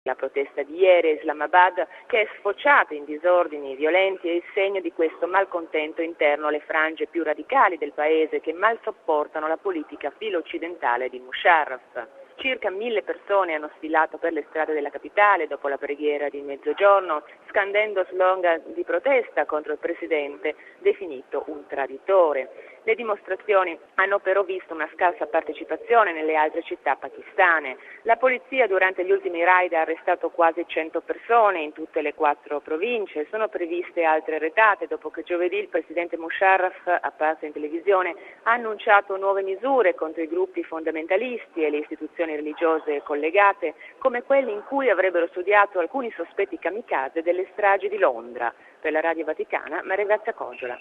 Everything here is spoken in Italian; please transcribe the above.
La protesta di ieri a Islamabad, che è sfociata in disordini violenti, è il segno di questo malcontento interno alle frange più radicali del paese che mal sopportano la politica filo-occidentale di Musharraf. Circa 1000 persone hanno sfilato per le strade della capitale dopo la preghiera di mezzogiorno, scandendo slogan di protesta contro il presidente, definito un traditore. Le dimostrazioni hanno però visto una scarsa partecipazione nelle altre città pakistane. La polizia durante gli ultimi raid ha arrestato quasi 100 persone in tutte le 4 province. Sono previste altre retate dopo che giovedì il presidente Musharraf, apparso in televisione, ha annunciato nuove misure contro i gruppi fondamentalisti e le istituzioni religiose collegate, come quelli in cui avrebbero studiato alcuni sospetti kamikaze delle stragi di Londra. Per la Radio Vaticana, Maria Grazia Cogiola.